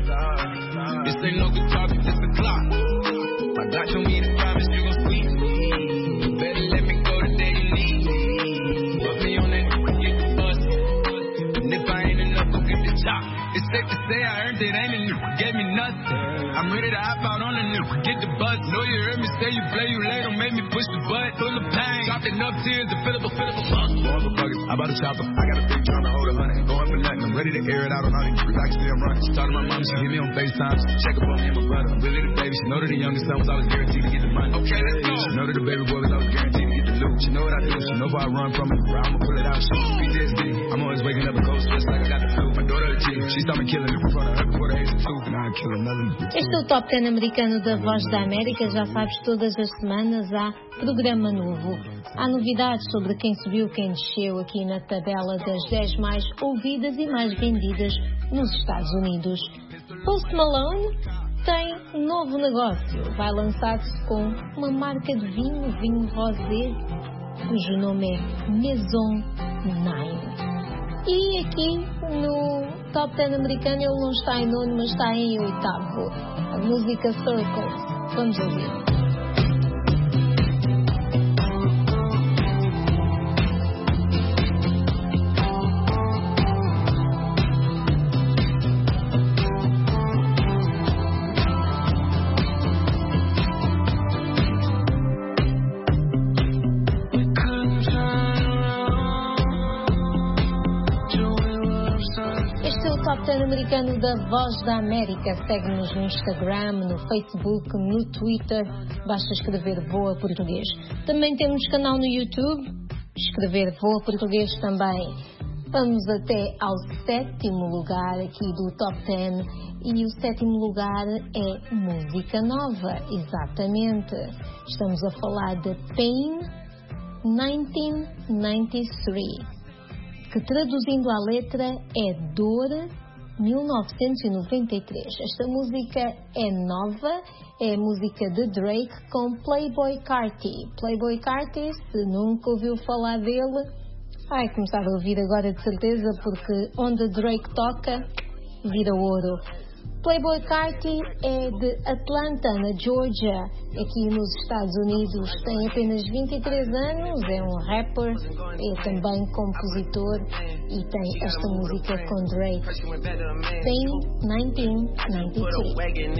It's safe to say I earned it, ain't a new, gave me nothing. I'm ready to hop out on the new, get the bus. Know you heard me say you play, you late, don't make me push the butt. Full of pain, dropped enough tears to fill up a bucket. I bought a chopper, I got a big drum to hold 100. Going for nothing, I'm ready to air it out on all these streets. I can see I'm running. She talked to my mom, she hit me on FaceTime. She check up on me and my brother. I'm really the baby. She know that the youngest son was always guaranteed to get the money. Okay, let's go. She know that the baby boy was always guaranteed to get the loot. She know what I do, she know where I run from it. I'ma pull it out, shoot. PTSD, I'm always waking up a cold sweat like I got the flu. My daughter a G, she saw me killing it before the age of 2, and I kill another. Este é o Top 10 americano da Voz da América. Já sabes, todas as semanas há programa novo. Há novidades sobre quem subiu, quem desceu aqui na tabela das 10 mais ouvidas e mais vendidas nos Estados Unidos. Post Malone tem um novo negócio. Vai lançar-se com uma marca de vinho rosé, cujo nome é Maison 9. E aqui no Top 10 americano ele não está em 9º, mas está em 8º. A música Circles. Vamos ouvir. Americano da Voz da América. Segue-nos no Instagram, no Facebook, no Twitter. Basta escrever Voa Português. Também temos canal no YouTube. Escrever Voa Português também. Vamos até ao 7º lugar aqui do Top 10. E o 7º lugar é música nova. Exatamente. Estamos a falar de Pain 1993. Que traduzindo a letra é Dor 1993. Esta música é nova, é a música de Drake com Playboi Carti. Playboi Carti, se nunca ouviu falar dele, vai começar a ouvir agora de certeza, porque onde Drake toca, vira ouro. Playboi Carti é de Atlanta, na Georgia, aqui nos Estados Unidos. Tem apenas 23 anos, é um rapper, é também compositor e tem esta música com Drake. Pain 1993.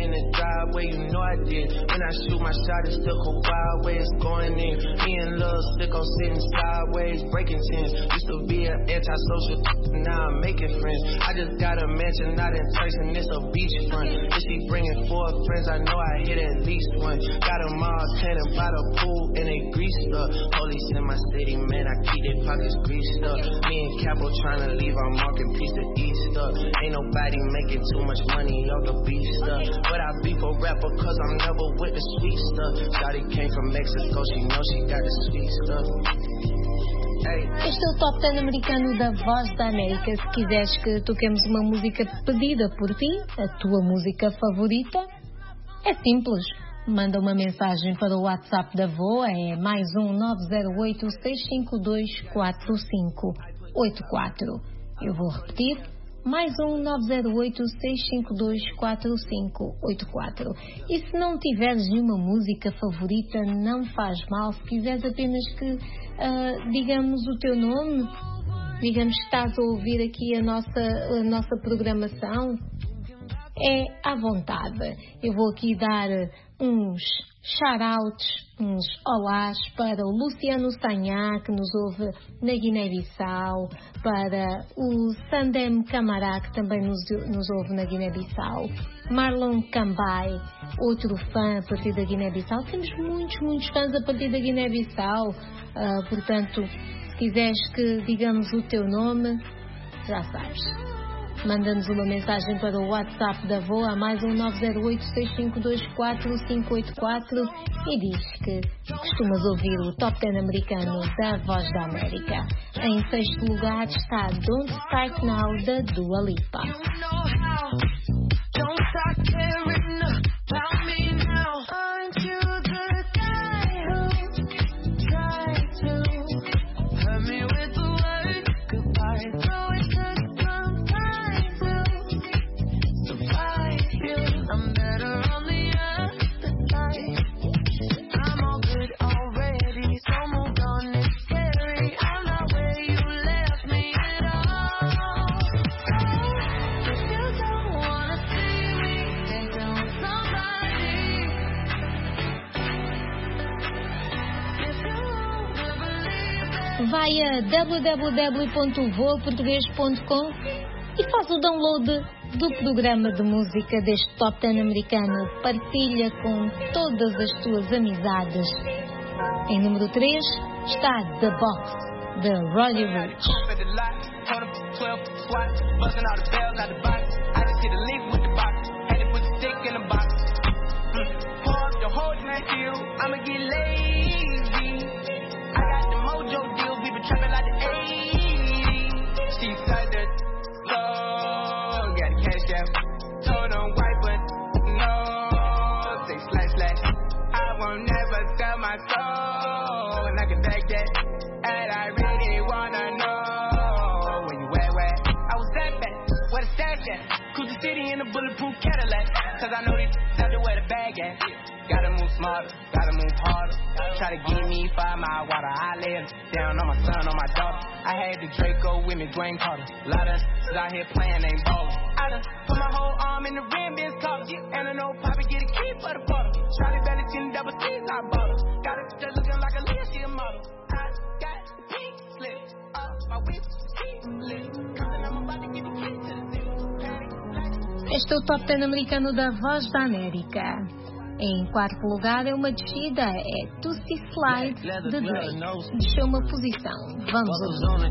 Front. If she bringing 4 friends, I know I hit at least one. Got them all tanning by the pool and they greased up. Police in my city, man, I keep their pockets greased up. Me and Capo trying to leave our market piece of East up. Ain't nobody making too much money off the beef stuff. But I beef a rapper cause I'm never with the sweet stuff. Shawty came from Mexico, she know she got the sweet stuff. Este é o Top 10 americano da Voz da América. Se quiseres que toquemos uma música pedida por ti, a tua música favorita, é simples. Manda uma mensagem para o WhatsApp da VOA, é +1 908 652 4584. Eu vou repetir, +1 908 652 4584. E se não tiveres nenhuma música favorita, não faz mal. Se quiseres apenas que digamos o teu nome, digamos que estás a ouvir aqui a nossa programação, é à vontade. Eu vou aqui dar uns shout-outs, uns olás para o Luciano Sanhá, que nos ouve na Guiné-Bissau, para o Sandem Camará, que também nos ouve na Guiné-Bissau, Marlon Cambai, outro fã a partir da Guiné-Bissau. Temos muitos fãs a partir da Guiné-Bissau, portanto, se quiseres que digamos o teu nome, já sabes. Manda-nos uma mensagem para o WhatsApp da VOA, mais um 908-6524-584, e diz que costumas ouvir o Top 10 americano da Voz da América. Em 6º lugar está Don't Start Now, da Dua Lipa. Vai a www.voaportugues.com e faz o download do programa de música deste Top 10 americano. Partilha com todas as tuas amizades. Em número 3 está The Box, de Roddy Ricch. She said that slow, got cash out. Told them white, but no, say slash. I won't never sell my soul, and I can back that. And I really wanna know where you at. I was that bad, where the stash at? Cruise the city in a bulletproof Cadillac, cause I know these out there where the bag at. Gotta move smarter, gotta move harder. Try to give me 5 mile water. I lay it down on my son, on my daughter. I had the Draco with me, Dwayne Carter. A lot of us out here playing, ain't ballin'. I done put my whole arm in the rim, Benz collar. And I know Poppy get a key for the bottle. Charlie Belly, 10 double C's, not bottle. Got it just looking like a Leah, she a model. I got the pink slip up my whip, pink slip. Cause I'm about to get the key to the city. Este é o Top 10 americano da Voz da América. Em 4º lugar é uma descida, é Tootsie Slide, de Drake. Desceu uma posição. Vamos ouvir.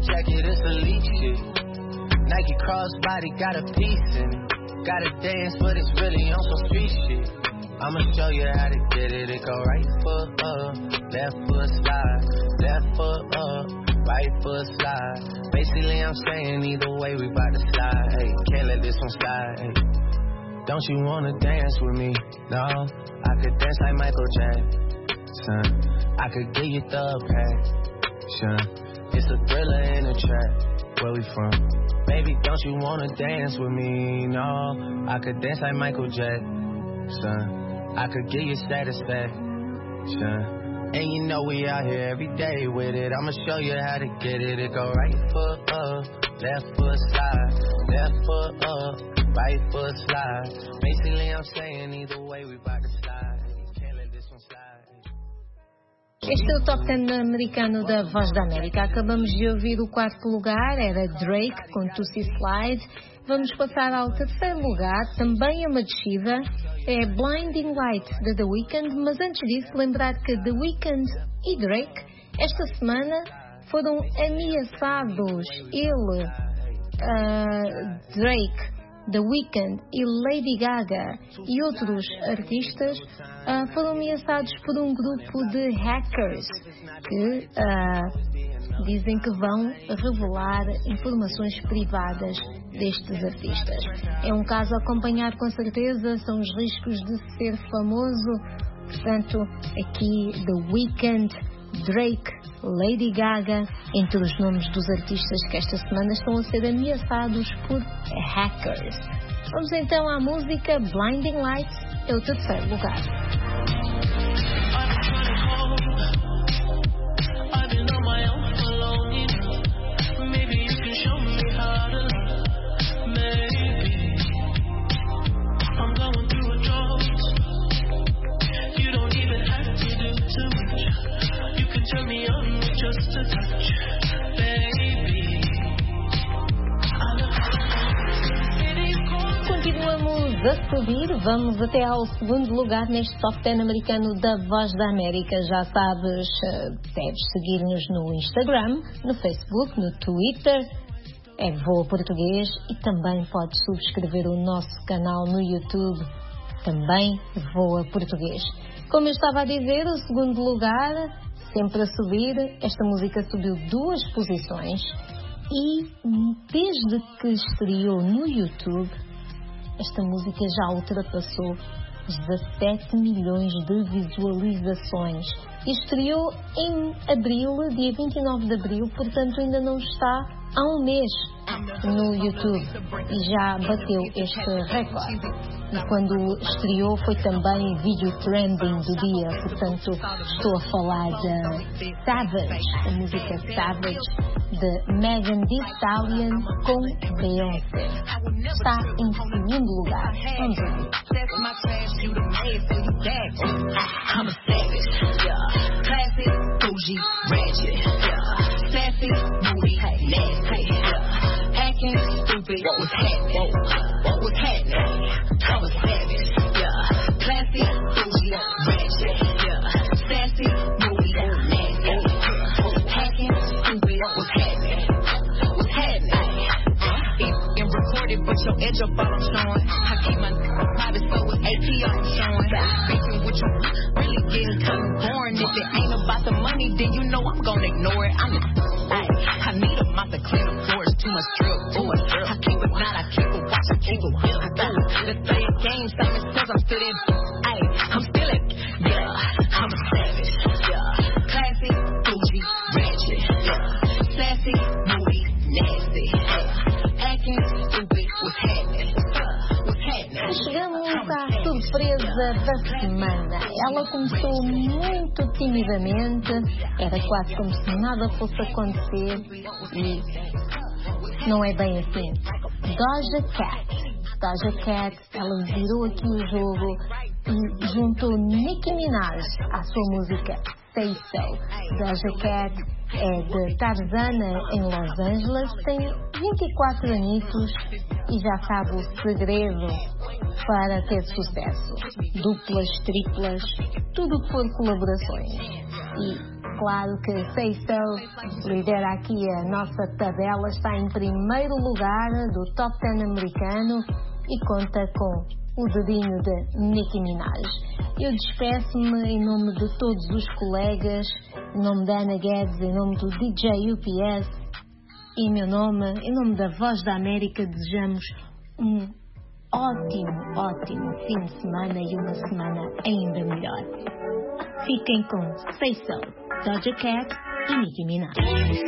Nike crossbody got a piece in it. Gotta dance, but it's really on some street shit. I'ma show you how to get it. It go right foot up, left foot slide, left foot up, right foot slide. Basically, I'm saying either way we bout to slide. Hey, can't let this one slide. Hey. Don't you wanna dance with me? No, I could dance like Michael Jackson. I could give you the passion. It's a thriller in a trap. Where we from? Baby, don't you wanna dance with me? No, I could dance like Michael Jackson. I could give you satisfaction. And you know we out here every day with it. I'ma show you how to get it. It go right foot up, left foot slide, left foot up, right foot slide. Basically I'm saying either way we bout to slide. Can't let this one slide. Este é o Top 10 americano da Voz da América. Acabamos de ouvir o 4º lugar, era Drake com Tootsie Slide. Vamos passar ao 3º lugar, também é uma descida, é Blinding Lights de The Weeknd, mas antes disso lembrar que The Weeknd e Drake esta semana foram ameaçados. Ele, Drake, The Weeknd e Lady Gaga e outros artistas foram ameaçados por um grupo de hackers que dizem que vão revelar informações privadas destes artistas. É um caso a acompanhar com certeza, são os riscos de ser famoso. Portanto, aqui The Weeknd, Drake, Lady Gaga, entre os nomes dos artistas que esta semana estão a ser ameaçados por hackers. Vamos então à música Blinding Lights, é o 3º lugar. just a touch, baby. Continuamos a subir, vamos até ao segundo lugar neste Top 10 americano da Voz da América. Já sabes, deves seguir-nos no Instagram, no Facebook, no Twitter, é Voa Português, e também podes subscrever o nosso canal no YouTube, também Voa Português. Como eu estava a dizer, o segundo lugar, sempre a subir, esta música subiu 2 posições e desde que estreou no YouTube, esta música já ultrapassou 17 milhões de visualizações. E estreou em abril, dia 29 de abril, portanto ainda não está há um mês no YouTube e já bateu este recorde. E quando estreou foi também vídeo trending do dia, portanto estou a falar de Savage, a música Savage de Megan Thee Stallion com Beyoncé. Está em segundo lugar. Vamos ouvir. I'm a savage, yeah. Classy, bougie, ratchet, yeah. Sassy, moody, nasty, yeah. Acting stupid, what was happening? What was happening? I'm a savage, yeah. Classy, bougie, ratchet, yeah. Sassy, moody, nasty, yeah. Acting stupid, what was happening? What's happening? And recorded, but your edge up all I'm showing. I keep my private, so it's ATO showing. Bitching with you, really getting kind of boring. If it ain't about the money, then you know I'm gonna ignore it. I need a mop to clean the floors, too much drip. I keep it not, I keep it watch, I keep it will. Let's play a game, Simon says I'm still in. I'm still in, yeah. I'm a savage, yeah. Classy, bougie, ratchet, yeah. Sassy, moody, nasty, yeah. Acting stupid, what's happening? Chegamos à surpresa da semana. Ela começou muito timidamente, era quase como se nada fosse acontecer e não é bem assim. Doja Cat, ela virou aqui o jogo e juntou Nicki Minaj à sua música Say So. Doja Cat é de Tarzana, em Los Angeles, tem 24 anitos e já sabe o segredo para ter sucesso. Duplas, triplas, tudo por colaborações. E claro que Say So lidera aqui a nossa tabela, está em primeiro lugar do Top 10 americano e conta com o dedinho de Nicki Minaj. Eu despeço-me em nome de todos os colegas, em nome da Ana Guedes, em nome do DJ UPS e em nome da Voz da América, desejamos um ótimo fim de semana e uma semana ainda melhor. Fiquem com Say So, Doja Cat e Nicki Minaj.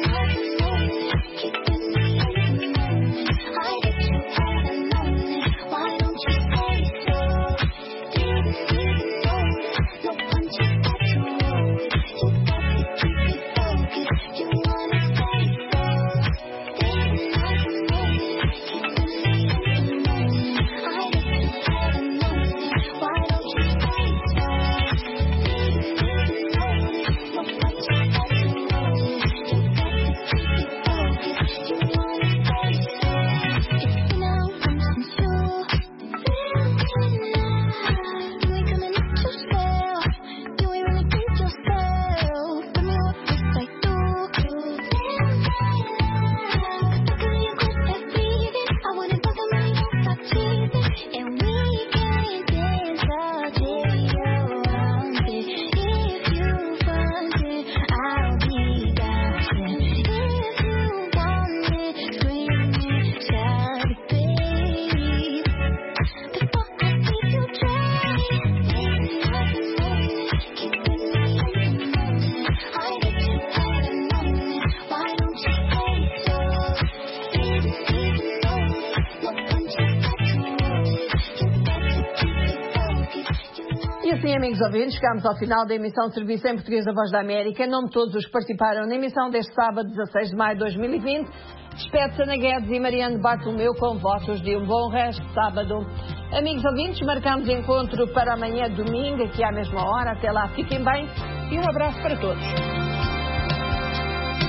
Amigos ouvintes, chegamos ao final da emissão de Serviço em Português da Voz da América. Em nome de todos os que participaram na emissão deste sábado, 16 de maio de 2020, despede-se Ana Guedes e Mariano Bartolomeu com votos de um bom resto de sábado. Amigos ouvintes, marcamos encontro para amanhã, domingo, aqui à mesma hora. Até lá, fiquem bem e um abraço para todos.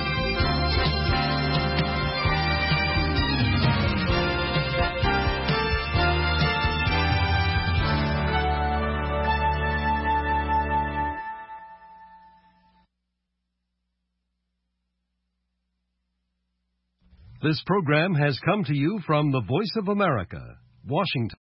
This program has come to you from the Voice of America, Washington.